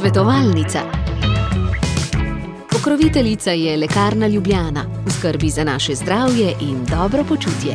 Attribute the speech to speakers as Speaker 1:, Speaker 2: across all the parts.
Speaker 1: Svetovalnica. Pokroviteljica je Lekarna Ljubljana, v skrbi za naše zdravje in dobro počutje.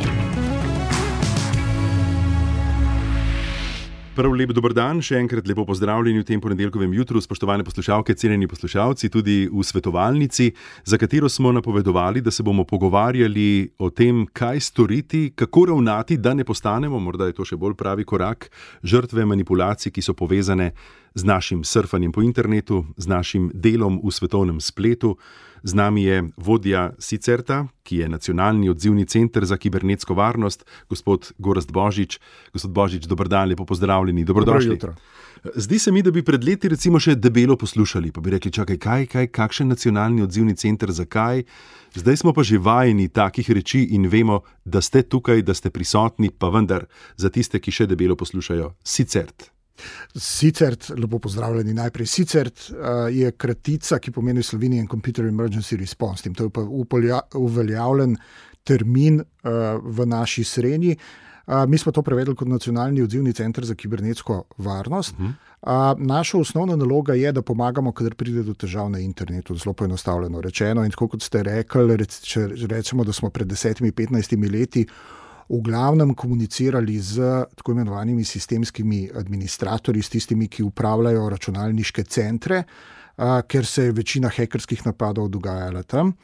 Speaker 2: Prav lep dober dan, še enkrat lepo pozdravljeni v tem ponedeljkovem jutru, spoštovane poslušalke, cenjeni poslušalci, tudi v svetovalnici, za katero smo napovedovali, da se bomo pogovarjali o tem, kaj storiti, kako ravnati, da ne postanemo, morda je to še bolj pravi korak, žrtve manipulacij, ki so povezane z našim surfanjem po internetu, z našim delom v svetovnem spletu. Z nami je vodja SICERTA, ki je Nacionalni odzivni center za kibernetsko varnost, gospod Gorazd Božič. Gospod Božič, dober dan, lepo pozdravljeni, dobrodošli.
Speaker 3: Dobro jutro.
Speaker 2: Zdi se mi, da bi pred leti recimo še debelo poslušali, pa bi rekli, čakaj, kakšen Nacionalni odzivni center, zakaj? Zdaj smo pa že vajeni takih reči in vemo, da ste tukaj, da ste prisotni, pa vendar za tiste, ki še debelo poslušajo, SICERT.
Speaker 3: SICERT, lepo pozdravljeni najprej. SICERT je kratica, ki pomeni Slovenian Computer Emergency Response Team. To je pa uveljavljen termin v naši srenji. Mi smo to prevedli kot Nacionalni odzivni center za kibernetsko varnost. Naša osnovna naloga je, da pomagamo, kadar pride do težav na internetu, zelo poenostavljeno rečeno. In tako kot ste rekli, če rečemo, da smo pred 10-15 leti v glavnem komunicirali z tako imenovanimi sistemskimi administratorji, s tistimi, ki upravljajo računalniške centre, ker se je večina hekerskih napadov dogajala tam.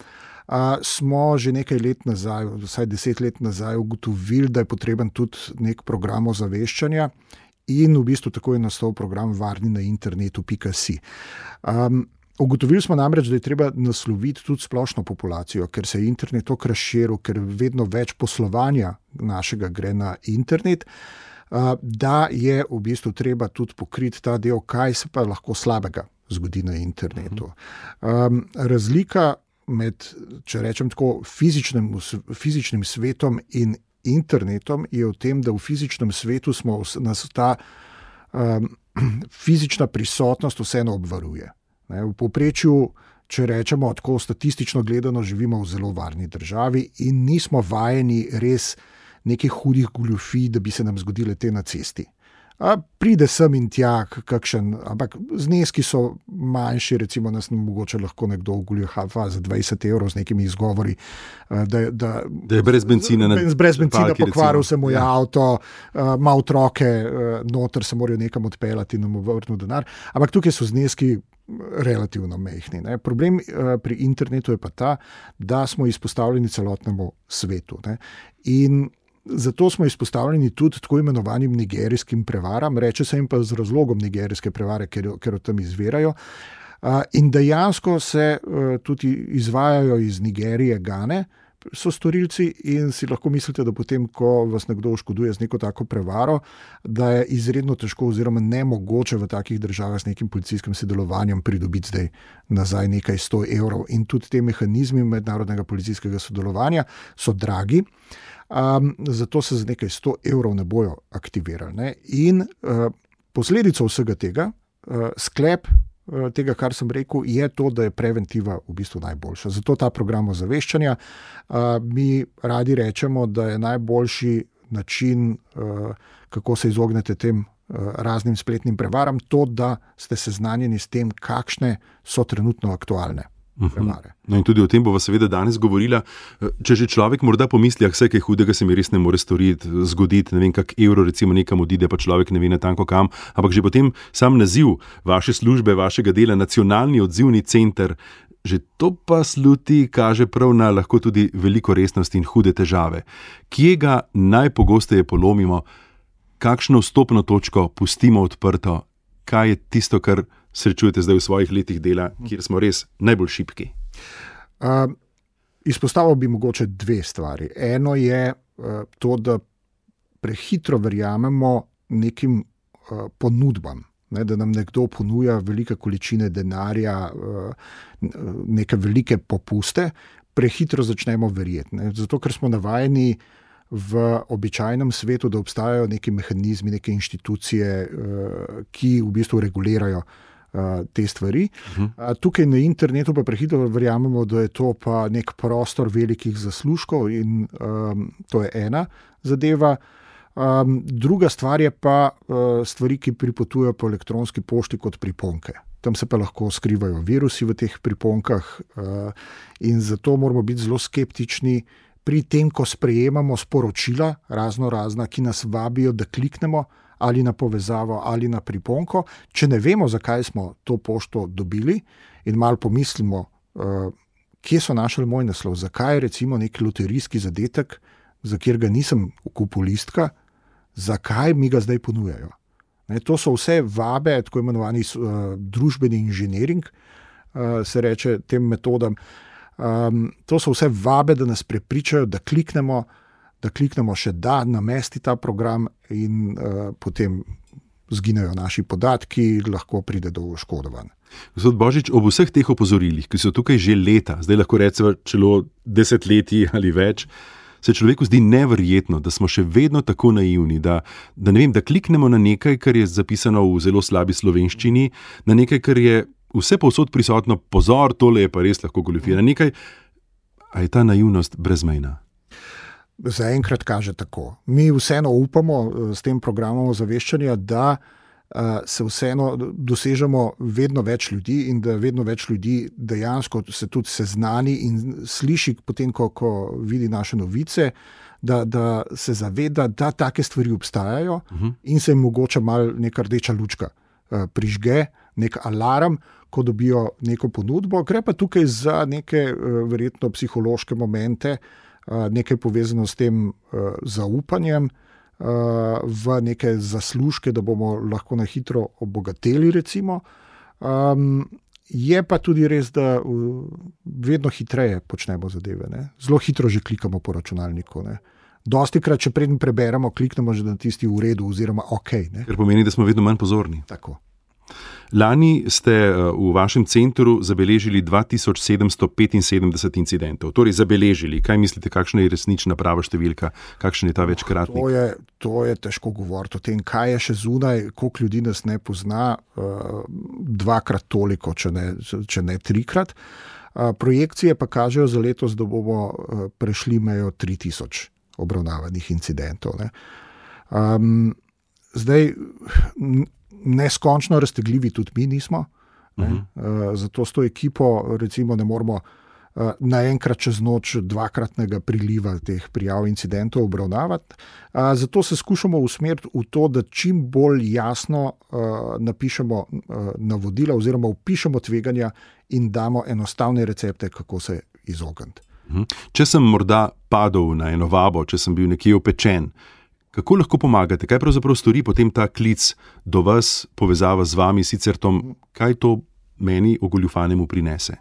Speaker 3: Smo že nekaj let nazaj, vsaj 10 let nazaj, ugotovili, da je potreben tudi nek program ozaveščanja in v bistvu tako je nastal program Varni na internetu.si. Ugotovili smo namreč, da je treba nasloviti tudi splošno populacijo, ker se je internet tako razširil, ker vedno več poslovanja našega gre na internet, da je v bistvu treba tudi pokriti ta del, kaj se pa lahko slabega zgodi na internetu. Razlika med, če rečem tako, fizičnim svetom in internetom je v tem, da v fizičnem svetu nas ta fizična prisotnost vseeno obvaruje. V povprečju, če rečemo tako statistično gledano, živimo v zelo varni državi in nismo vajeni res nekih hudih goljufij, da bi se nam zgodile te na cesti. Pride sem in tja kakšen, ampak zneski so manjši, recimo nas mogoče lahko nekdo ogoljufa za 20 € z nekimi izgovori, da
Speaker 2: je brez benzina
Speaker 3: pokvaril se moj avto, ima otroke, noter se morajo nekam odpeljati in mu vrnil denar, ampak tukaj so zneski relativno mehni. Problem pri internetu je pa ta, da smo izpostavljeni celotnemu svetu. In zato smo izpostavljeni tudi tako imenovanim nigerijskim prevaram, reče se jim pa z razlogom nigerijske prevare, ker od tam izvirajo. In dejansko se tudi izvajajo iz Nigerije Gane, so storilci in si lahko mislite, da potem, ko vas nekdo oškoduje z neko tako prevaro, da je izredno težko oziroma nemogoče v takih državah s nekim policijskim sodelovanjem pridobiti zdaj nazaj nekaj 100 €. In tudi te mehanizmi mednarodnega policijskega sodelovanja so dragi, zato se za nekaj 100 € ne bojo aktivirali. In posledico vsega tega, sklep tega, kar sem rekel, je to, da je preventiva v bistvu najboljša. Zato ta program ozaveščanja, mi radi rečemo, da je najboljši način, kako se izognete tem raznim spletnim prevaram, to, da ste seznanjeni s tem, kakšne so trenutno aktualne prevare.
Speaker 2: No in tudi o tem bova seveda danes govorila. Če že človek morda pomisli, vse kaj hudega se mi res ne more zgoditi, ne vem, kak evro recimo nekam odide, pa človek ne ve natanko kam, ampak že potem sam naziv vaše službe, vašega dela, Nacionalni odzivni center, že to pa sluti kaže prav na lahko tudi veliko resnosti in hude težave. Kje ga najpogosteje polomimo, kakšno vstopno točko pustimo odprto, kaj je tisto, kar srečujete zdaj v svojih letih dela, kjer smo res najbolj šibki?
Speaker 3: Izpostavil bi mogoče dve stvari. Eno je to, da prehitro verjamemo nekim ponudbam, da nam nekdo ponuja velike količine denarja, neke velike popuste, prehitro začnemo verjeti. Zato, ker smo navajeni v običajnem svetu, da obstajajo neki mehanizmi, neke inštitucije, ki v bistvu regulirajo te stvari. Tukaj na internetu pa prehitro verjamemo, da je to pa nek prostor velikih zaslužkov in to je ena zadeva. Druga stvar je pa stvari, ki pripotujejo po elektronski pošti kot priponke. Tam se pa lahko skrivajo virusi v teh priponkah in zato moramo biti zelo skeptični pri tem, ko sprejemamo sporočila razna, ki nas vabijo, da kliknemo ali na povezavo ali na priponko. Če ne vemo, zakaj smo to pošto dobili in malo pomislimo, kje so našli moj naslov, zakaj recimo nek loterijski zadetek, za katerega nisem kupil listka, zakaj mi ga zdaj ponujajo. To so vse vabe, tako imenovani družbeni inženiring, se reče tem metodam. To so vse vabe, da nas prepričajo, da kliknemo še namesti ta program in potem zginejo naši podatki, lahko pride do oškodovanj.
Speaker 2: Gospod Božič, ob vseh teh opozorilih, ki so tukaj že leta, zdaj lahko rečemo celo desetletji ali več, se človeku zdi neverjetno, da smo še vedno tako naivni, da kliknemo na nekaj, kar je zapisano v zelo slabi slovenščini, na nekaj, kar je vse povsod prisotno, pozor, tole je pa res lahko goljufija, na nekaj, a je ta naivnost brezmejna?
Speaker 3: Zaenkrat kaže tako. Mi vseeno upamo s tem programom ozaveščanja, da se vseeno dosežemo vedno več ljudi in da vedno več ljudi dejansko se tudi seznani in sliši potem, ko vidi naše novice, da se zaveda, da take stvari obstajajo in se jim mogoče malo neka rdeča lučka prižge, nek alarm, ko dobijo neko ponudbo. Gre pa tukaj za neke verjetno psihološke momente, nekaj povezano s tem zaupanjem v neke zaslužke, da bomo lahko na hitro obogateli recimo. Je pa tudi res, da vedno hitreje počnemo zadeve. Ne? Zelo hitro že klikamo po računalniku. Ne? Dostikrat, če preden preberemo, kliknemo že na tisti v redu oziroma ok. Ne?
Speaker 2: Ker pomeni, da smo vedno manj pozorni.
Speaker 3: Tako.
Speaker 2: Lani ste v vašem centru zabeležili 2775 incidentov. Torej zabeležili. Kaj mislite, kakšna je resnična prava številka? Kakšen je ta večkratnik?
Speaker 3: To je težko govoriti o tem, kaj je še zunaj, koliko ljudi nas ne pozna, dvakrat toliko, če ne trikrat. Projekcije pa kažejo za letos, da bomo prešli mejo 3000 obravnavanih incidentov. Ne. Zdaj, neskončno raztegljivi tudi mi nismo. Zato s to ekipo recimo ne moramo naenkrat čez noč dvakratnega priliva teh prijav incidentov obravnavati. Zato se skušamo usmeriti v to, da čim bolj jasno napišemo navodila oziroma vpišemo tveganja in damo enostavne recepte, kako se izogniti.
Speaker 2: Če sem morda padel na eno vabo, če sem bil nekje opečen, kako lahko pomagate? Kaj pravzaprav stori potem ta klic do vas, povezava z vami, sicer Tom, kaj to meni ogoljufanemu prinese?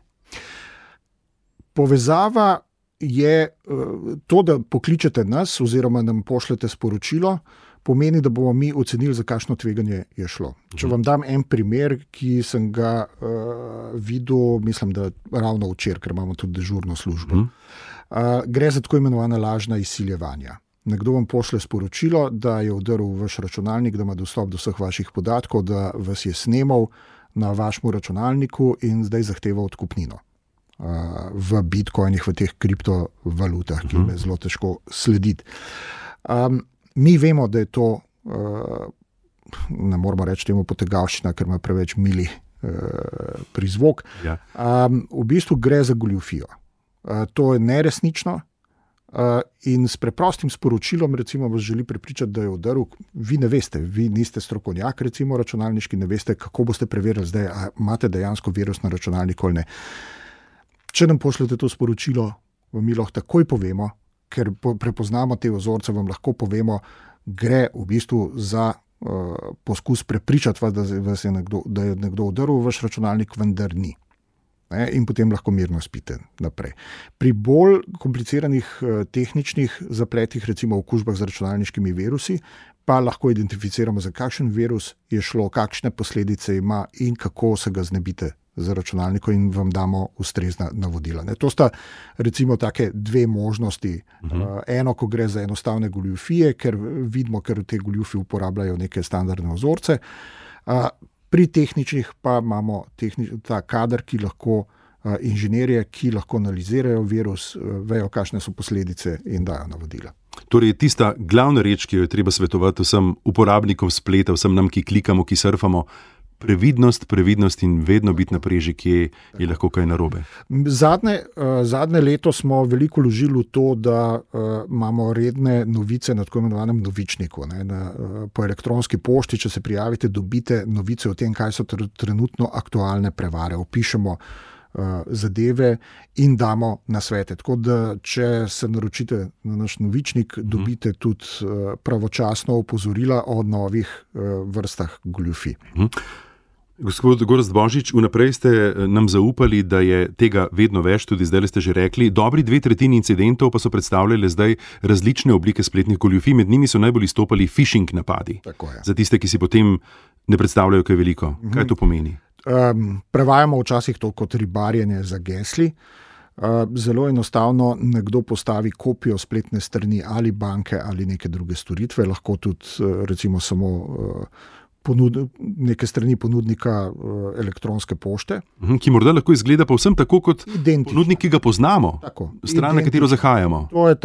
Speaker 3: Povezava je to, da pokličete nas oziroma nam pošljete sporočilo, pomeni, da bomo mi ocenili, za kakšno tveganje je šlo. Če vam dam en primer, ki sem ga videl, mislim, da ravno včeraj, ker imamo tudi dežurno službo. Gre za tako imenovana lažna izsiljevanja. Nekdo vam pošlje sporočilo, da je vdrl v vaš računalnik, da ima dostop do vseh vaših podatkov, da vas je snemal na vašem računalniku in zdaj zahteva odkupnino v bitcoinih, v teh kriptovalutah, ki je zelo težko slediti. Mi vemo, da je to, ne moramo reči temu potegavščina, ker ima preveč mili prizvok.
Speaker 2: Ja.
Speaker 3: V bistvu gre za goljufijo. To je neresnično. In s preprostim sporočilom recimo vas želi prepričati, da je vdrl. Vi ne veste, vi niste strokovnjak recimo računalniški, ne veste, kako boste preverili zdaj, a imate dejansko virus na računalniku ali ne. Če nam pošljete to sporočilo, vam mi lahko takoj povemo, ker prepoznamo te vzorce, vam lahko povemo, gre v bistvu za poskus prepričati vas, da je nekdo vdrl v vaš računalnik, vendar ni. In potem lahko mirno spite naprej. Pri bolj kompliciranih tehničnih zapletih, recimo v okužbah z računalniškimi virusi, pa lahko identificiramo, za kakšen virus je šlo, kakšne posledice ima in kako se ga znebite za računalnikom in vam damo ustrezna navodila. To sta recimo take dve možnosti. Eno, ko gre za enostavne goljufije, ker vidimo, ker te goljufi uporabljajo neke standardne vzorce. Pri tehničnih pa imamo ta kader, ki lahko inženirje, ki lahko analizirajo virus, vejo, kakšne so posledice in dajo navodila.
Speaker 2: Torej, tista glavna reč, ki jo je treba svetovati vsem uporabnikom spleta, vsem nam, ki klikamo, ki surfamo, previdnost in vedno biti na preži, kje je lahko kaj narobe.
Speaker 3: Zadnje leto smo veliko vložili v to, da imamo redne novice na tako imenovanem novičniku. Po elektronski pošti, če se prijavite, dobite novice o tem, kaj so trenutno aktualne prevare. Opišemo zadeve in damo nasvete. Tako da, če se naročite na naš novičnik, dobite tudi pravočasno opozorila o novih vrstah goljufij.
Speaker 2: Gospod Gorazd Božič, vnaprej ste nam zaupali, da je tega vedno več, tudi zdaj ste že rekli. Dobri 2/3 incidentov pa so predstavljali zdaj različne oblike spletnih goljufij, med njimi so najbolj izstopali phishing napadi. Za tiste, ki si potem ne predstavljajo kaj veliko. Kaj to pomeni?
Speaker 3: Prevajamo včasih to kot ribarjenje za gesli. Zelo enostavno nekdo postavi kopijo spletne strani ali banke ali neke druge storitve, lahko tudi recimo samo neke strani ponudnika elektronske pošte.
Speaker 2: Ki morda lahko izgleda povsem tako kot ponudnik, ki ga poznamo, stran, na katero zahajamo.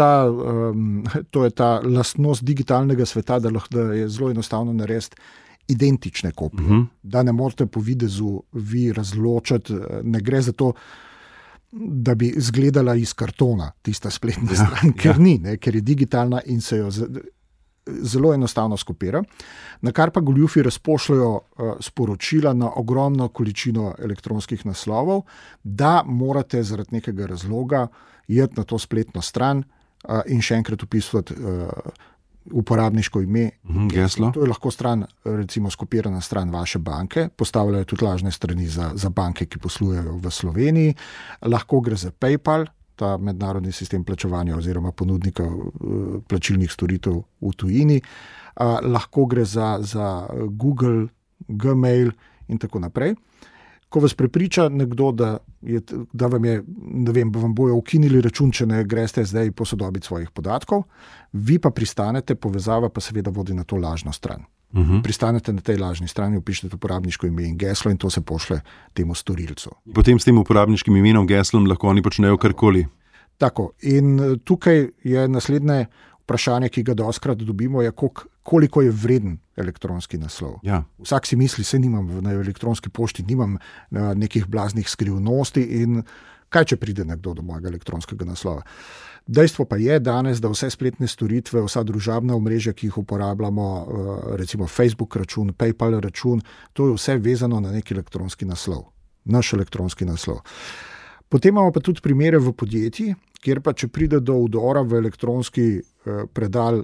Speaker 3: To je ta lastnost digitalnega sveta, da je zelo enostavno narediti identične kopije. Da ne morete po videzu vi razločati, ne gre za to, da bi izgledala iz kartona tista spletna stran, ker ni, ker je digitalna in se jo zelo enostavno skopira, na kar pa goljufi razpošljajo sporočila na ogromno količino elektronskih naslovov, da morate zaradi nekega razloga iti na to spletno stran in še enkrat vpisati uporabniško ime,
Speaker 2: geslo.
Speaker 3: To je lahko stran, recimo skopirana stran vaše banke, postavljajo tudi lažne strani za banke, ki poslujejo v Sloveniji, lahko gre za PayPal, ta mednarodni sistem plačevanja oziroma ponudnika plačilnih storitev v tujini. Lahko gre za Google, Gmail in tako naprej. Ko vas prepriča nekdo, da vam bojo ukinili račun, če ne greste zdaj posodobiti svojih podatkov, vi pa pristanete, povezava pa seveda vodi na to lažno stran. Pristanete na tej lažni strani, vpišete uporabniško ime in geslo in to se pošle temu storilcu.
Speaker 2: Potem s tem uporabniškim imenom, geslom lahko oni počnejo karkoli.
Speaker 3: Tako. In tukaj je naslednje vprašanje, ki ga dostikrat dobimo, je koliko je vreden elektronski naslov.
Speaker 2: Ja.
Speaker 3: Vsak si misli, se nimam na elektronski pošti, nimam nekih blaznih skrivnosti in kaj, če pride nekdo do mojega elektronskega naslova. Dejstvo pa je danes, da vse spletne storitve, vsa družabna omrežja, ki jih uporabljamo, recimo Facebook račun, PayPal račun, to je vse vezano na neki elektronski naslov. Naš elektronski naslov. Potem imamo pa tudi primere v podjetji, kjer pa če pride do vdora v elektronski predal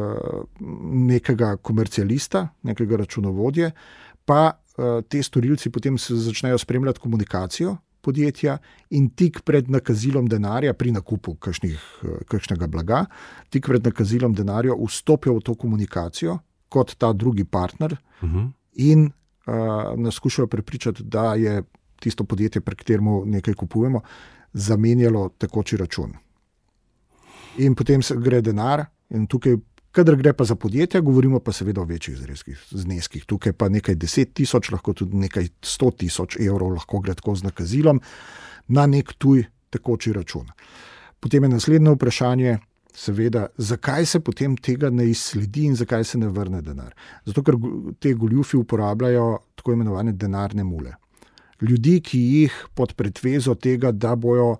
Speaker 3: nekega komercialista, nekega računovodje, pa te storilci potem se začnejo spremljati komunikacijo podjetja in tik pred nakazilom denarja pri nakupu kakšnega blaga, tik pred nakazilom denarja vstopijo v to komunikacijo kot ta drugi partner in nas skušajo prepričati, da je tisto podjetje, pri kateremu nekaj kupujemo, zamenjalo tekoči račun. In potem se gre denar in tukaj, kadar gre pa za podjetje, govorimo pa seveda o večjih zneskih. Tukaj pa nekaj 10,000, lahko tudi nekaj 100,000 evrov lahko gre tako z nakazilom na nek tuj tekoči račun. Potem je naslednje vprašanje, seveda, zakaj se potem tega ne izsledi in zakaj se ne vrne denar. Zato, ker te goljufi uporabljajo tako imenovane denarne mule. Ljudi, ki jih pod pretvezo tega, da bojo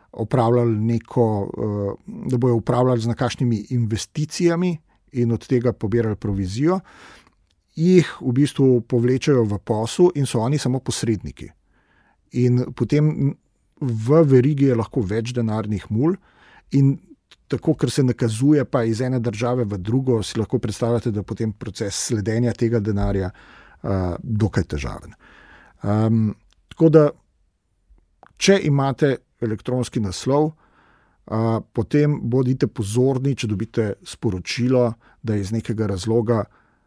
Speaker 3: upravljali z nekakšnimi investicijami in od tega pobirali provizijo, jih v bistvu povlečajo v posel in so oni samo posredniki. In potem v verigi je lahko več denarnih mul in tako, ker se nakazuje pa iz ene države v drugo, si lahko predstavljate, da potem proces sledenja tega denarja dokaj težaven. Tako da, če imate elektronski naslov, potem bodite pozorni, če dobite sporočilo, da je iz nekega razloga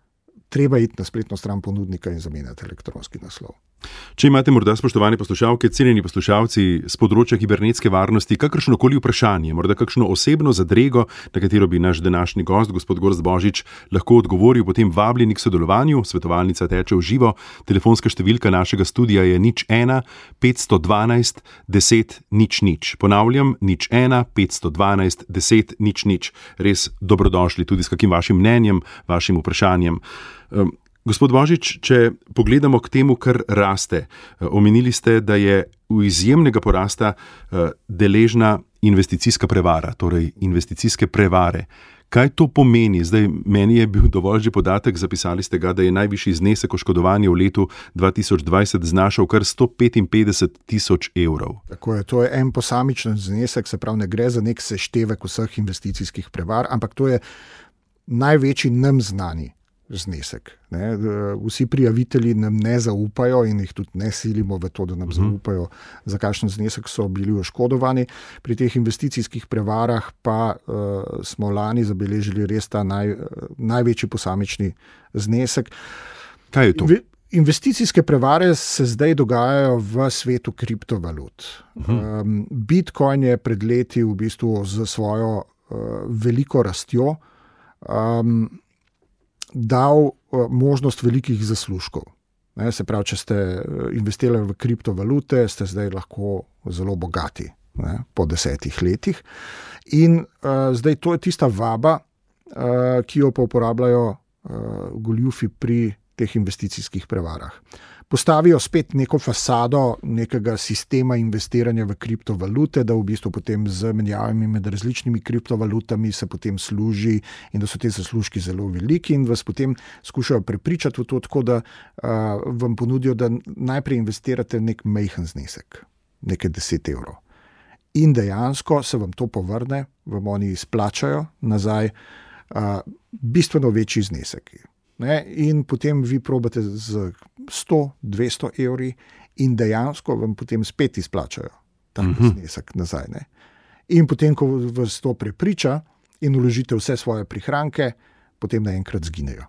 Speaker 3: treba iti na spletno stran ponudnika in zamenjati elektronski naslov.
Speaker 2: Če imate morda, spoštovani poslušalke, cenjeni poslušalci z področja kibernetske varnosti, kakršnokoli vprašanje, morda kakšno osebno zadrego, na katero bi naš današnji gost, gospod Gorst Božič, lahko odgovoril, potem vabljeni k sodelovanju. Svetovalnica teče v živo. Telefonska številka našega studia je 01 512 10 00. Ponavljam, 01 512 10 00. Res dobrodošli tudi s kakim vašim mnenjem, vašim vprašanjem. Gospod Božič, če pogledamo k temu, kar raste, omenili ste, da je v izjemnega porasta deležna investicijska prevara, torej investicijske prevare. Kaj to pomeni? Zdaj, meni je bil dovolj že podatek, zapisali ste ga, da je najvišji znesek oškodovanja v letu 2020 znašal kar 155 000 evrov.
Speaker 3: Tako je, to je en posamičen znesek, se pravi, ne gre za nek seštevek vseh investicijskih prevar, ampak to je največji nam znani znesek. Ne? Vsi prijavitelji nam ne zaupajo in jih tudi ne silimo v to, da nam zaupajo, za kakšen znesek so bili oškodovani. Pri teh investicijskih prevarah pa smo lani zabeležili res ta največji posamični znesek.
Speaker 2: Kaj je to?
Speaker 3: Investicijske prevare se zdaj dogajajo v svetu kriptovalut. Bitcoin je pred leti v bistvu z svojo veliko rastjo dal možnost velikih zaslužkov. Se pravi, če ste investirali v kriptovalute, ste zdaj lahko zelo bogati po 10 letih. In zdaj to je tista vaba, ki jo pa uporabljajo goljufi pri teh investicijskih prevarah. Postavijo spet neko fasado nekega sistema investiranja v kriptovalute, da v bistvu potem z menjavami med različnimi kriptovalutami se potem služi in da so te zaslužki zelo veliki in vas potem skušajo prepričati v to, tako da vam ponudijo, da najprej investirate nek majhen znesek, nekaj 10 evrov. In dejansko se vam to povrne, vam oni izplačajo nazaj bistveno večji znesek. In potem vi probate z 100-200 evri in dejansko vam potem spet izplačajo ta znesek nazaj. In potem, ko vas to prepriča in vložite vse svoje prihranke, potem naenkrat zginejo.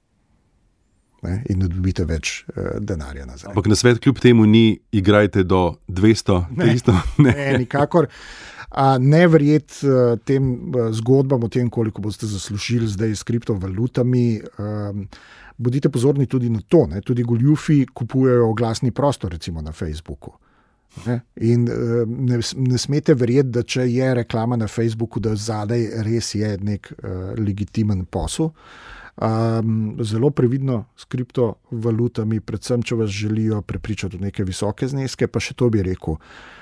Speaker 3: In ne dobite več denarja nazaj.
Speaker 2: Ampak nasvet kljub temu ni igrajte do 200, 300?
Speaker 3: Ne, nikakor. Ne verjeti tem zgodbam o tem, koliko boste zaslužili zdaj s kriptovalutami. Bodite pozorni tudi na to. Tudi goljufi kupujejo oglasni prostor, recimo na Facebooku. In ne smete verjeti, da če je reklama na Facebooku, da zadaj res je nek legitimen posel. Zelo previdno s kriptovalutami, predvsem, če vas želijo prepričati v neke visoke zneske, pa še to bi rekel.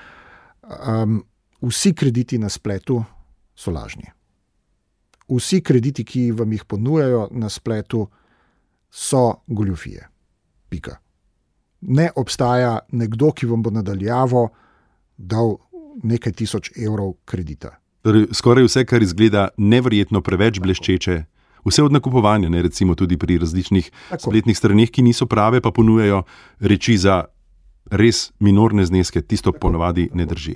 Speaker 3: Vsi krediti na spletu so lažni. Vsi krediti, ki vam jih ponujajo na spletu, so goljufije. Pika. Ne obstaja nekdo, ki vam bo nadaljavo dal nekaj 1000 evrov kredita.
Speaker 2: Torej, skoraj vse, kar izgleda neverjetno preveč bleščeče, vse od nakupovanja, recimo tudi pri različnih spletnih straneh, ki niso prave, pa ponujajo reči za res minorne zneske, tisto ponavadi ne drži.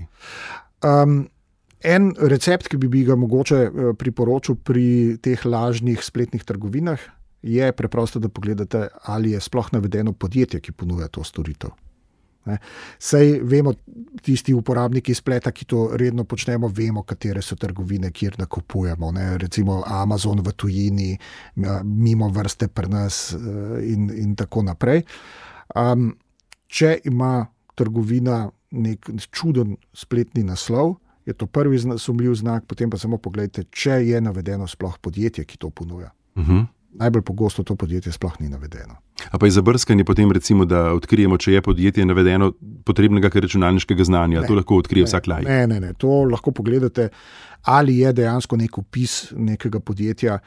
Speaker 2: En recept, ki bi ga mogoče priporočil pri teh lažnih spletnih trgovinah, je preprosto, da pogledate, ali je sploh navedeno podjetje, ki ponuja to storitev. Saj vemo, tisti uporabniki spleta, ki to redno počnemo, vemo, katere so trgovine, kjer nakupujemo. Recimo Amazon v tujini, mimo vrste pri nas in tako naprej. Če ima trgovina nek čuden spletni naslov, je to prvi sumljiv znak, potem pa samo pogledajte, če je navedeno sploh podjetje, ki to ponuja. Najbolj pogosto to podjetje sploh ni navedeno. A pa je za brskanje potem recimo, da odkrijemo, če je podjetje navedeno potrebnega računalniškega znanja, to lahko odkrije vsak laik?
Speaker 3: Ne, to lahko pogledate, ali je dejansko nek opis nekega podjetja.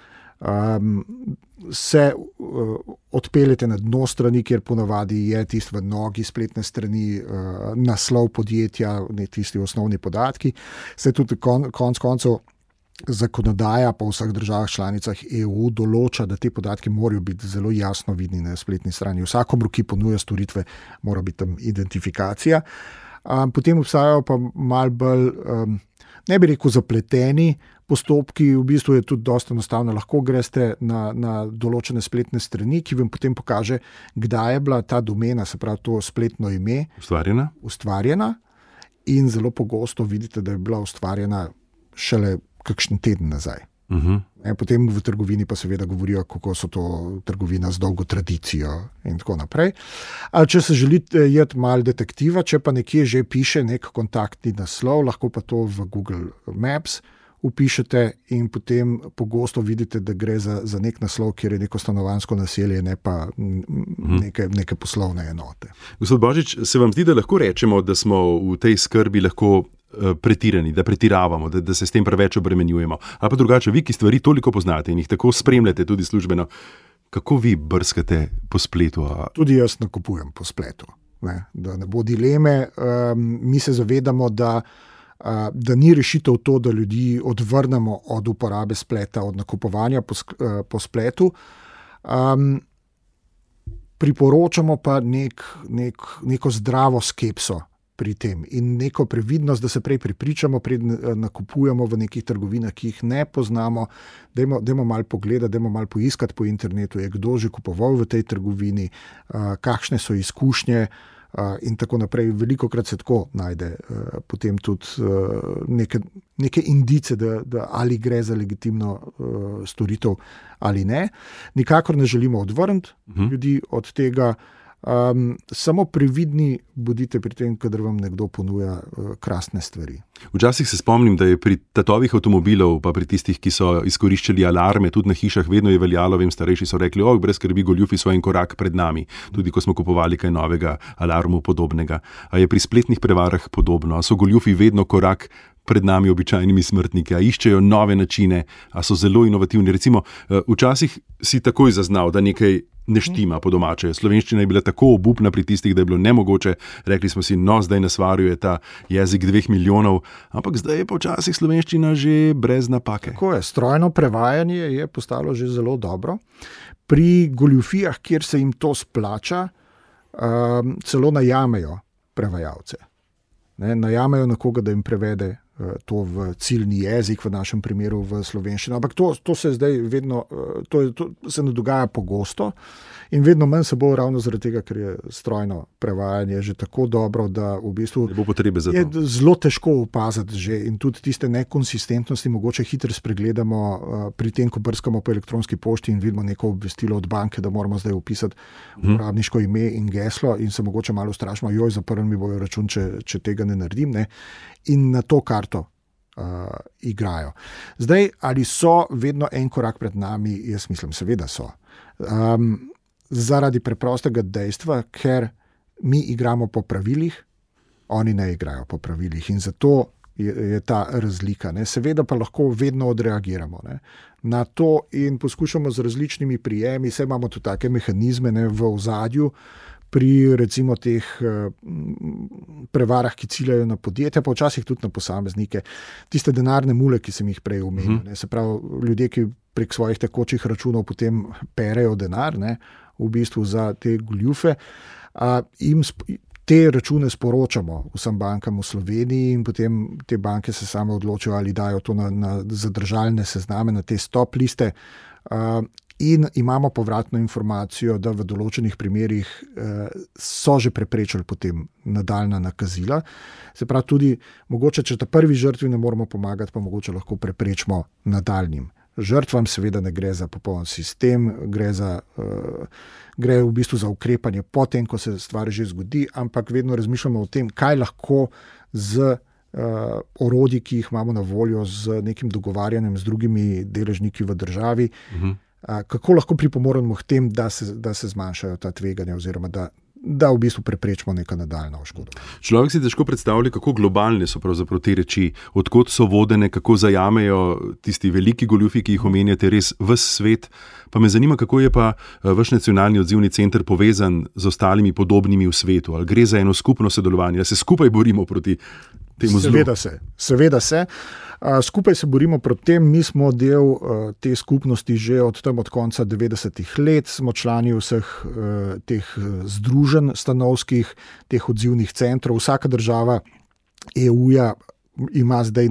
Speaker 3: Se odpeljete na dno strani, kjer ponavadi je tisti v nogi spletne strani naslov podjetja, ne tisti osnovni podatki. Se tudi konec koncev zakonodaja po vseh državah članicah EU določa, da te podatki morajo biti zelo jasno vidni na spletni strani. Vsakomur, ki ponuja storitve, mora biti tam identifikacija. Potem obstajajo pa malo bolj, ne bi rekel zapleteni postopki, v bistvu je tudi dosta enostavno. Lahko greste na določene spletne strani, ki vam potem pokaže, kdaj je bila ta domena, se pravi to spletno ime, ustvarjena in zelo pogosto vidite, da je bila ustvarjena šele kakšen teden nazaj. Potem v trgovini pa seveda govorijo, kako so to trgovina z dolgo tradicijo in tako naprej. Če se želite jeti malo detektiva, če pa nekje že piše nek kontaktni naslov, lahko pa to v Google Maps upišete in potem pogosto vidite, da gre za nek naslov, kjer je neko stanovanjsko naselje, ne pa neke poslovne enote.
Speaker 2: Gospod Božič, se vam zdi, da lahko rečemo, da smo v tej skrbi lahko pretirani, da pretiravamo, da se s tem preveč obremenjujemo? Ali pa drugače, vi, ki stvari toliko poznate in jih tako spremljate tudi službeno, kako vi brskate po spletu?
Speaker 3: Tudi jaz nakupujem po spletu. Da ne bo dileme. Mi se zavedamo, da ni rešitev to, da ljudi odvrnemo od uporabe spleta, od nakupovanja po spletu. Priporočamo pa neko zdravo skepso pri tem in neko previdnost, da se prej prepričamo, preden nakupujemo v nekih trgovinah, ki jih ne poznamo. Dajmo malo pogledati, dajmo malo poiskati po internetu, je kdo že kupoval v tej trgovini, kakšne so izkušnje in tako naprej. Velikokrat se tako najde potem tudi neke indice, da ali gre za legitimno storitev ali ne. Nikakor ne želimo odvrniti ljudi od tega. Samo previdni bodite pri tem, kadar vam nekdo ponuja krasne stvari.
Speaker 2: Včasih se spomnim, da je pri tatovih avtomobilov, pa pri tistih, ki so izkoriščali alarme, tudi na hišah, vedno je veljalo, starejši so rekli, brez skrbi, goljufi so en korak pred nami, tudi ko smo kupovali kaj novega, alarmu podobnega. A je pri spletnih prevarah podobno? A so goljufi vedno korak pred nami, običajnimi smrtniki? A iščejo nove načine? A so zelo inovativni? Recimo, včasih si takoj zaznal, da nekaj ne štima po domače. Slovenščina je bila tako obupna pri tistih, da je bilo nemogoče. Rekli smo si, zdaj nas varuje ta jezik 2 milijonov, ampak zdaj je počasih slovenščina že brez napake.
Speaker 3: Tako je, strojno prevajanje je postalo že zelo dobro. Pri goljufijah, kjer se jim to splača, celo najamejo prevajalce. Najamejo nekoga, da jim prevede to v ciljni jezik, v našem primeru v slovenščino. Ampak to se zdaj vedno, to se ne dogaja pogosto in vedno manj se bo ravno zaradi tega, ker je strojno prevajanje že tako dobro, da v bistvu
Speaker 2: ne bo potrebe za to.
Speaker 3: Je zelo težko opaziti že in tudi tiste nekonsistentnosti mogoče hitro spregledamo pri tem, ko brskamo po elektronski pošti in vidimo neko obvestilo od banke, da moramo zdaj upisati uporabniško ime in geslo in se mogoče malo ustrašimo, zaprli mi bojo račun, če tega ne naredim, ne? In na to karto igrajo. Zdaj, ali so vedno en korak pred nami? Jaz mislim, seveda so. Zaradi preprostega dejstva, ker mi igramo po pravilih, oni ne igrajo po pravilih in zato je ta razlika. Ne? Seveda pa lahko vedno odreagiramo na to in poskušamo z različnimi prijemi, saj imamo tudi take mehanizme v ozadju, pri recimo teh prevarah, ki ciljajo na podjetja, pa včasih tudi na posameznike. Tiste denarne mule, ki sem jih prej omenil, se pravi ljudje, ki prek svojih tekočih računov potem perejo denar, v bistvu za te goljufe, jim te račune sporočamo vsem bankam v Sloveniji in potem te banke se same odločijo, ali dajo to na zadržalne sezname, na te stop liste, in imamo povratno informacijo, da v določenih primerih so že preprečili potem nadaljna nakazila. Se pravi tudi, mogoče, če ta prvi žrtvi ne moramo pomagati, pa mogoče lahko preprečimo nadaljnim žrtvam. Seveda ne gre za popoln sistem, gre v bistvu za ukrepanje potem, ko se stvar že zgodi, ampak vedno razmišljamo o tem, kaj lahko z orodji, ki jih imamo na voljo, z nekim dogovarjanjem z drugimi deležniki v državi, kako lahko pripomoremo k tem, da se zmanjšajo ta tveganja oziroma da v bistvu preprečimo neka nadaljna škoda.
Speaker 2: Človek si težko predstavlja, kako globalne so pravzaprav te reči, odkot so vodene, kako zajamejo tisti veliki goljufi, ki jih omenjate, res ves svet. Pa me zanima, kako je pa vaš nacionalni odzivni center povezan z ostalimi podobnimi v svetu. Ali gre za eno skupno sodelovanje, da se skupaj borimo proti temu zlu?
Speaker 3: Seveda se. Skupaj se borimo proti tem, mi smo del te skupnosti že od konca 90-ih let, smo člani vseh teh združenj stanovskih, teh odzivnih centrov. Vsaka država EU-ja ima zdaj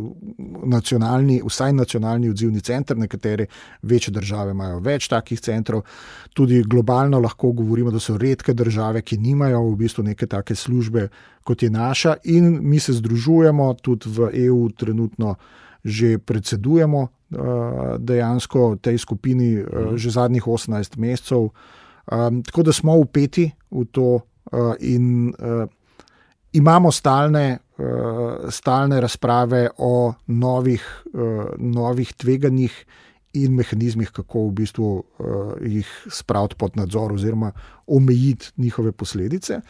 Speaker 3: vsaj nacionalni odzivni center, nekatere večje države imajo več takih centrov. Tudi globalno lahko govorimo, da so redke države, ki nimajo v bistvu neke take službe, kot je naša, in mi se združujemo, tudi v EU trenutno že predsedujemo dejansko tej skupini že zadnjih 18 mesecev. Tako da smo vpeti v to in imamo stalne razprave o novih tveganjih in mehanizmih, kako v bistvu jih spraviti pod nadzor oziroma omejiti njihove posledice.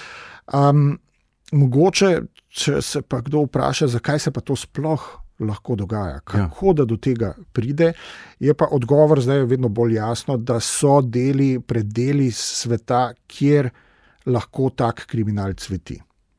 Speaker 3: Mogoče, če se pa kdo vpraša, zakaj se pa to sploh lahko dogaja, kako da do tega pride, je pa odgovor zdaj vedno bolj jasno, da so predeli sveta, kjer lahko tak kriminal cveti.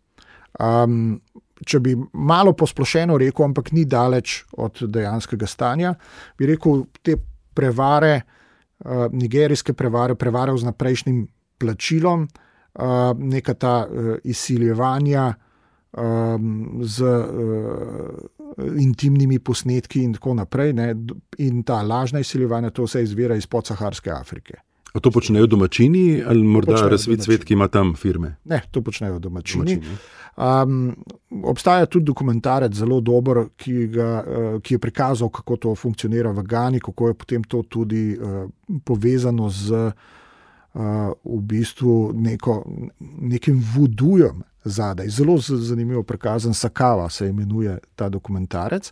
Speaker 3: Če bi malo posplošeno rekel, ampak ni daleč od dejanskega stanja, bi rekel, te prevare, nigerijske prevare z naprejšnjim plačilom, neka ta izsiljevanja z intimnimi posnetki in tako naprej, ne, in ta lažna izsiljevanja, to vse izvira iz podsaharske Afrike.
Speaker 2: A to počnejo domačini ali morda razvit svet, ki ima tam firme?
Speaker 3: Ne, to počnejo domačini. Obstaja tudi dokumentarec zelo dober, ki je prikazal, kako to funkcionira v Gani, kako je potem to tudi povezano z v bistvu nekim vudujem zadaj. Zelo zanimivo prikazan, Sakava se imenuje ta dokumentarec.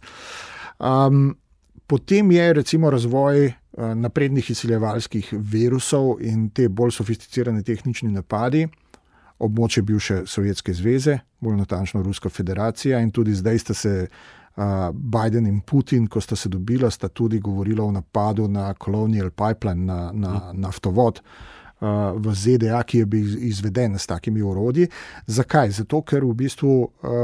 Speaker 3: Potem je recimo razvoj naprednih izsiljevalskih virusov in te bolj sofisticirane tehnični napadi, območje bivše Sovjetske zveze, bolj natančno Ruska federacija, in tudi zdaj sta se Biden in Putin, ko sta se dobila, sta tudi govorila o napadu na Colonial Pipeline, na naftovod v ZDA, ki je bil izveden s takimi orodji. Zakaj? Zato, ker v bistvu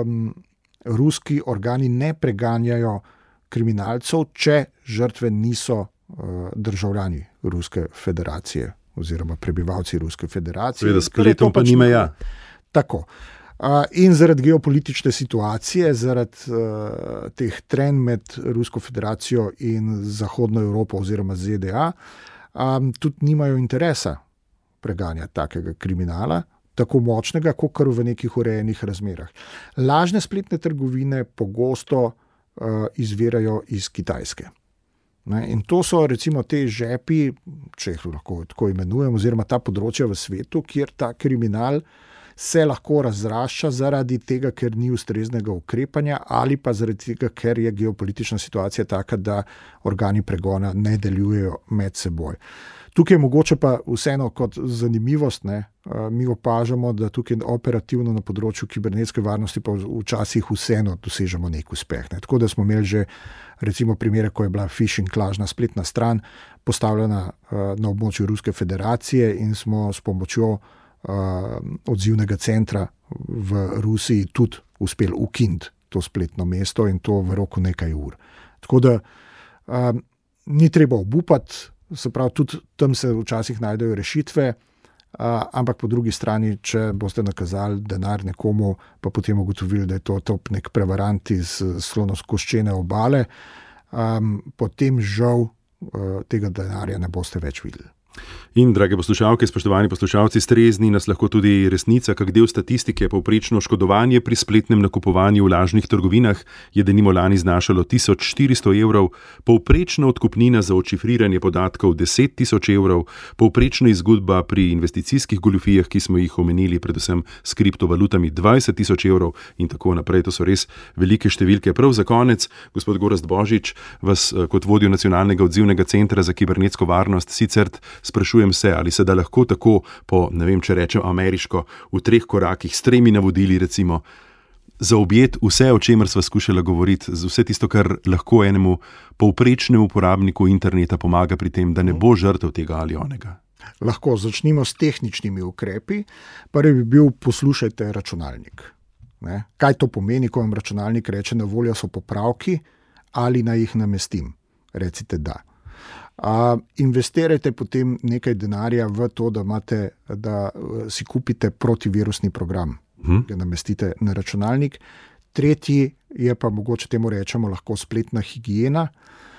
Speaker 3: ruski organi ne preganjajo kriminalcev, če žrtve niso državljani Ruske federacije oziroma prebivalci Ruske federacije.
Speaker 2: Seveda, spletom pa ni meja.
Speaker 3: Tako. In zaradi geopolitične situacije, zaradi teh trenj med Rusko federacijo in Zahodno Evropo oziroma ZDA, tudi nimajo interesa preganjati takega kriminala, tako močnega, kot v nekih urejenih razmerah. Lažne spletne trgovine pogosto izvirajo iz Kitajske. In to so recimo te žepi, če jih lahko tako imenujem, oziroma ta področja v svetu, kjer ta kriminal se lahko razrašča zaradi tega, ker ni ustreznega ukrepanja, ali pa zaradi tega, ker je geopolitična situacija taka, da organi pregona ne delujejo med seboj. Tukaj je mogoče pa vseeno kot zanimivost, mi opažamo, da tukaj operativno na področju kibernetske varnosti pa včasih vseeno dosežemo nek uspeh. Tako da smo imeli že recimo primere, ko je bila phishing lažna spletna stran postavljena na območju Ruske federacije in smo s pomočjo odzivnega centra v Rusiji tudi uspeli ukiniti to spletno mesto in to v roku nekaj ur. Tako da ni treba obupati, se pravi, tudi tam se včasih najdejo rešitve, ampak po drugi strani, če boste nakazali denar nekomu, pa potem ugotovili, da je to top nek prevarant iz slonokoščene obale, potem žal tega denarja ne boste več videli.
Speaker 2: In, drage poslušalke, spoštovani poslušalci, strezni nas lahko tudi resnica, kak del statistike. Povprečno oškodovanje pri spletnem nakupovanju v lažnih trgovinah je denimo lani znašalo 1400 evrov, povprečna odkupnina za odšifriranje podatkov 10 000 evrov, povprečna izgudba pri investicijskih goljufijah, ki smo jih omenili, predvsem s kriptovalutami, 20 000 evrov in tako naprej. To so res velike številke. Prav za konec, gospod Gorazd Božič, vas kot vodjo Nacionalnega odzivnega centra za kibernetsko varnost sicer sprašujem se, ali se da lahko tako po, ne vem, če rečem ameriško, v 3 korakih, s 3 navodili recimo, zaobjet vse, o čemer sva skušala govoriti, z vse tisto, kar lahko enemu povprečnemu uporabniku interneta pomaga pri tem, da ne bo žrtev tega ali onega.
Speaker 3: Lahko začnimo s tehničnimi ukrepi. Prvi bi bil, poslušajte računalnik. Kaj to pomeni, ko vam računalnik reče, na voljo so popravki, ali naj jih namestim? Recite da. Investirajte potem nekaj denarja v to, da si kupite protivirusni program, ga namestite na računalnik. Tretji je pa mogoče temu rečemo lahko spletna higiena.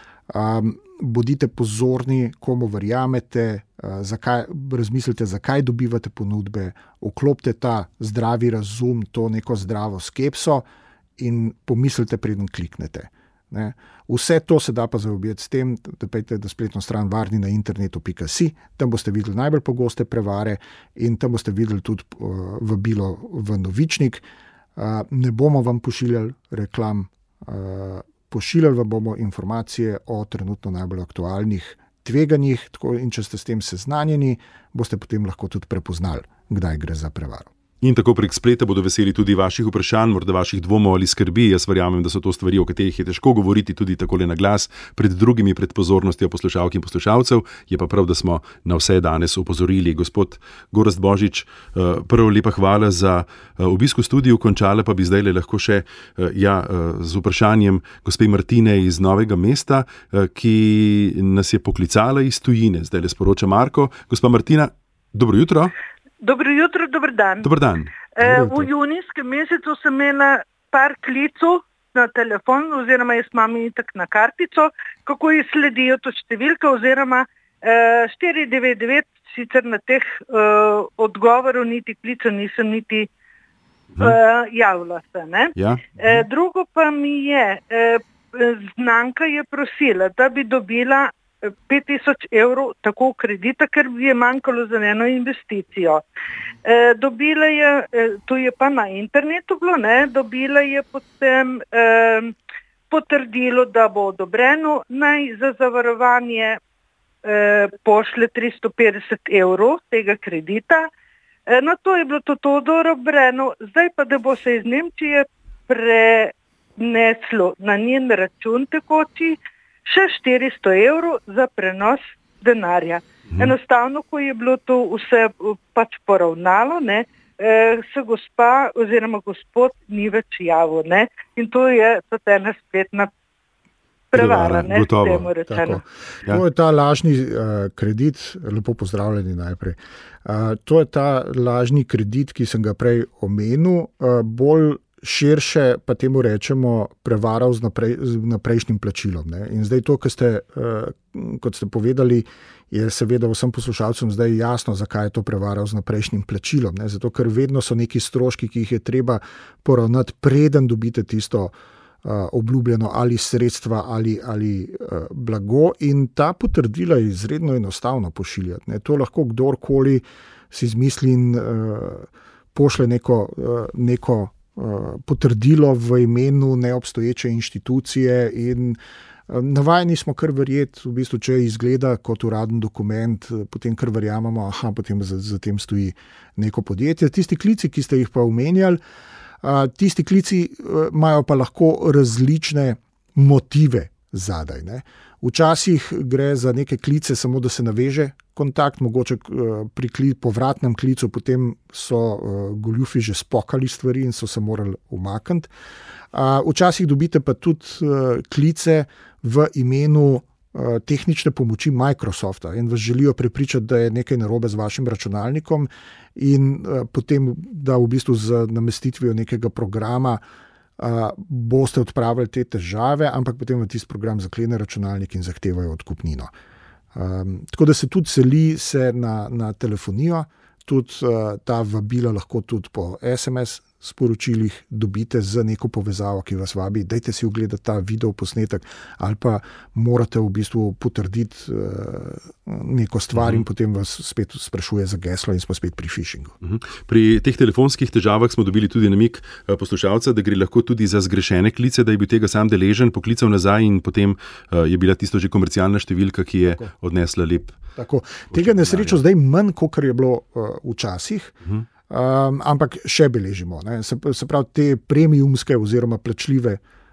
Speaker 3: Bodite pozorni, komu verjamete, razmislite, zakaj dobivate ponudbe, vklopite ta zdravi razum, to neko zdravo skepso in pomislite, preden kliknete. Ne. Vse to se da pa zaobjeti s tem, da pejte na spletno stran varninainternetu.si, tam boste videli najbolj pogoste prevare in tam boste videli tudi vabilo v novičnik. Ne bomo vam pošiljali reklam, pošiljali vam bomo informacije o trenutno najbolj aktualnih tveganjih, in če ste s tem seznanjeni, boste potem lahko tudi prepoznali, kdaj gre za prevaro.
Speaker 2: In tako prek spleta bodo veseli tudi vaših vprašanj, morda vaših dvomov ali skrbi. Jaz verjamem, da so to stvari, o katerih je težko govoriti tudi takole na glas pred drugimi, pred pozornostjo poslušalk in poslušalcev. Je pa prav, da smo na vse danes opozorili. Gospod Gorazd Božič, prvo lepa hvala za obisk v studiu, končala pa bi zdaj lahko še z vprašanjem gospe Martine iz Novega mesta, ki nas je poklicala iz tujine. Zdaj le sporoča Marko. Gospa Martina, dobro jutro.
Speaker 4: Dobro jutro, dober dan.
Speaker 2: Dober dan.
Speaker 4: V junijskem mesecu sem imela par klicev na telefon, oziroma jaz imam itak na kartico, kako ji sledijo to številka, oziroma 499, sicer na teh odgovorov niti klicev nisem niti javila se.
Speaker 2: Ja.
Speaker 4: Drugo pa mi je, znanka je prosila, da bi dobila 5.000 evrov tako kredita, ker bi je manjkalo za eno investicijo. Dobila je, to je pa na internetu bilo, dobila je potem potrdilo, da bo odobreno, naj za zavarovanje pošle 350 evrov tega kredita. Na to je bilo to odobreno, zdaj pa, da bo se iz Nemčije preneslo na njen račun tekoči še 400 evrov za prenos denarja. Enostavno, ko je bilo to vse pač poravnalo, se gospa oziroma gospod ni več javil. In to je ena spletna prevara.
Speaker 2: Gotovo.
Speaker 3: Ja. To je ta lažni kredit, lepo pozdravljeni najprej. To je ta lažni kredit, ki sem ga prej omenil, bolj širše pa temu rečemo prevaral z naprejšnjim plačilom. In zdaj to, kot ste povedali, je seveda vsem poslušalcem zdaj jasno, zakaj je to prevaral z naprejšnjim plačilom. Zato, ker vedno so neki stroški, ki jih je treba poravnati, preden dobite tisto obljubljeno ali sredstva ali blago, in ta potrdila je izredno enostavno pošiljati. To lahko kdorkoli si izmisli in pošle neko potrdilo v imenu neobstoječe inštitucije in navajeni smo kar verjeti, v bistvu, če izgleda kot uraden dokument, potem kar verjamemo, potem za tem stoji neko podjetje. Tisti klici, ki ste jih pa omenjali, tisti klici imajo pa lahko različne motive zadaj. Včasih gre za neke klice samo, da se naveže kontakt, mogoče pri povratnem klicu potem so goljufi že spokali stvari in so se morali umakniti. Včasih dobite pa tudi klice v imenu tehnične pomoči Microsofta in vas želijo prepričati, da je nekaj narobe z vašim računalnikom in potem, da v bistvu z namestitvijo nekega programa boste odpravili te težave, ampak potem v tisti program zaklene računalnik in zahtevajo odkupnino. Tako da se tudi seli na telefonijo, tudi ta vabila lahko tudi po SMS sporočilih dobite z neko povezavo, ki vas vabi, dajte si ogledati ta video posnetek, ali pa morate v bistvu potrditi neko stvar in potem vas spet sprašuje za geslo in smo spet pri phishingu.
Speaker 2: Pri teh telefonskih težavah smo dobili tudi namig poslušalca, da gre lahko tudi za zgrešene klice, da je bil tega sam deležen, poklical nazaj in potem je bila tisto že komercialna številka, ki je odnesla lep.
Speaker 3: Tako. Tega nesrečo zdaj manj, kot je bilo včasih, ampak še beležimo. Se pravi, te premiumske oziroma plačljive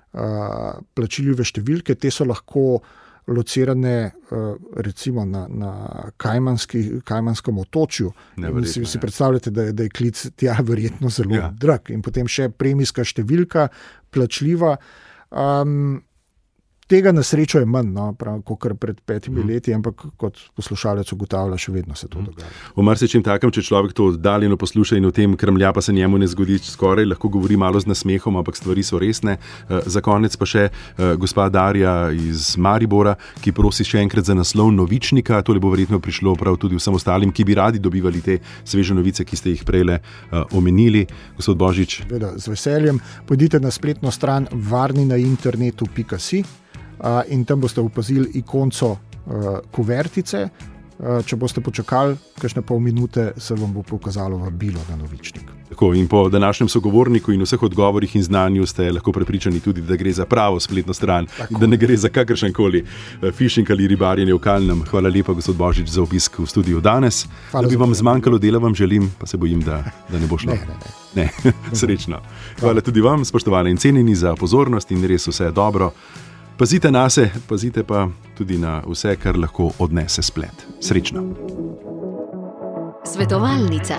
Speaker 3: številke, te so lahko locirane recimo na Kajmanskem otočju. Si predstavljate, da je klic tja verjetno zelo drag. In potem še premijska številka, plačljiva. Tega na srečo je manj, kot pred 5 leti, ampak kot poslušalec ugotavlja, še vedno se to dogaja.
Speaker 2: O marsičem takem, če človek to oddaljeno posluša in o tem krmlja, pa se njemu ne zgodi skoraj, lahko govori malo z nasmehom, ampak stvari so resne. Za konec pa še gospa Darja iz Maribora, ki prosi še enkrat za naslov Novičnika. To bo verjetno prišlo prav tudi vsem ostalim, ki bi radi dobivali te sveže novice, ki ste jih prejle omenili. Gospod Božič.
Speaker 3: Z veseljem. Pojdite na spletno stran varninainternetu.si. In tam boste opazili ikonco kuvertice. Če boste počakali kakšne pol minute, se vam bo pokazalo vabilo na Novičnik.
Speaker 2: Tako, in po današnjem sogovorniku in vseh odgovorih in znanju ste lahko prepričani tudi, da gre za pravo spletno stran, da ne gre za kakršenkoli phishing ali ribarjenje v kalnem. Hvala lepa, gospod Božič, za obisk v studiu danes. Da bi vam zmanjkalo dela, vam želim, pa se bojim, da ne bo šlo. Ne. Srečno. Hvala tudi vam, spoštovani in cenjeni, za pozornost in res vse dobro. Pazite nase, pazite pa tudi na vse, kar lahko odnese splet. Srečno.
Speaker 1: Svetovalnica.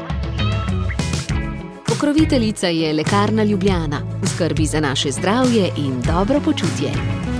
Speaker 1: Pokroviteljica je Lekarna Ljubljana. V skrbi za naše zdravje in dobro počutje.